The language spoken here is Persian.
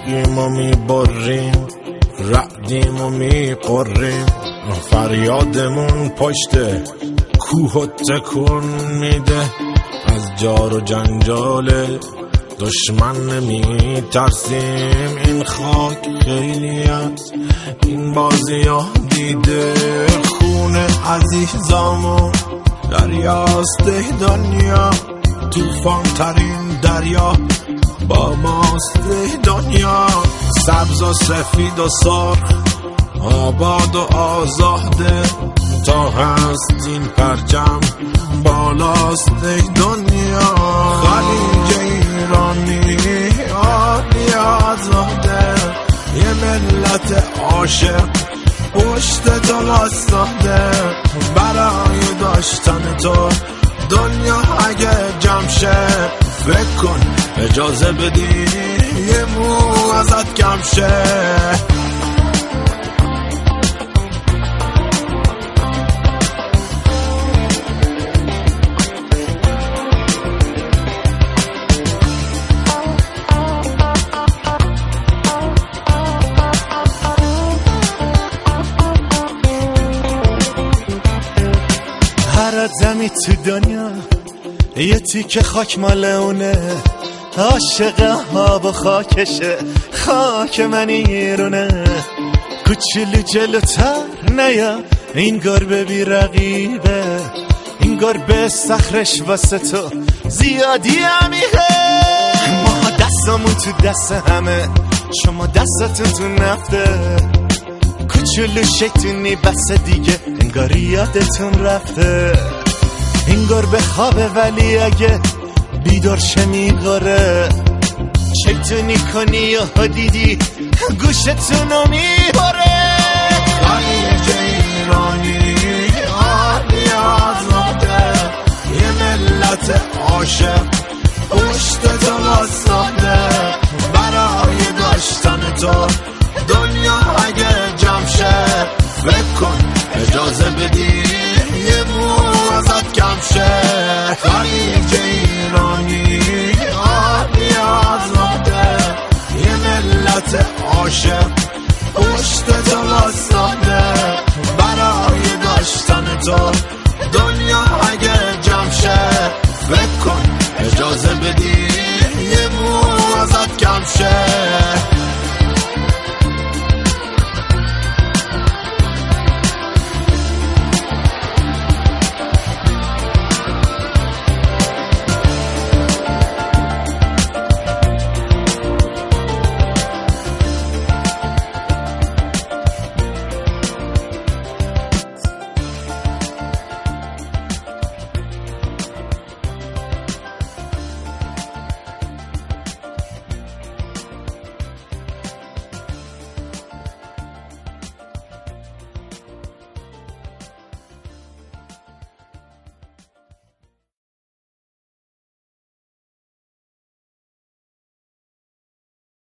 تیغیم و میبریم، رعدیم و میقریم، فریادمون پشت کوه و تکون میده. از جار و جنجال دشمن نمی ترسیم، این خاک خیلی از این بازی ها دیده. خون عزیزامون دریاست دنیا، توفان ترین دریا با ماست دنیا. سبز و سفید و سرخ، آباد و آزاده، تا هست این پرچم بالاست دنیا. خلیج ایرانی آبی آزاده، یه ملت عاشق پشت تو واسطاده. برای داشتن تو دنیا اگه جمع شه، فکر کن اجازه بدی یه مو ازت کم شه. هر آدمی تو دنیا یه تیکه خاک مال اونه، عاشق آب و خاکشه، خاک من ایرونه. کوچولو جلوتر نیا، این گربه بی رقیبه، این گربه صخرش واسه تو زیادی عمیقه. ما دستمون تو دست همه، شما دستتون تو نفته. کوچولو شیطونی بس دیگه، انگار یادتون رفته. این گربه خوابه ولی اگه بیدار شه میگاره. شیطونی کنی و دیدی گوشتونو میباره. خلیج ایرانی آبی آزاده، یه ملت عاشق پشت تو واسطاده. برای داشتن تو دنیا اگه جمع شه، فکر کن اجازه بدی یه مو ازت کم شه. خلیج ایرانی آبی آزاده، یه ملت عاشق پشت تو واسطاده. برای داشتن تو دنیا اگه جمع شه، فکر کن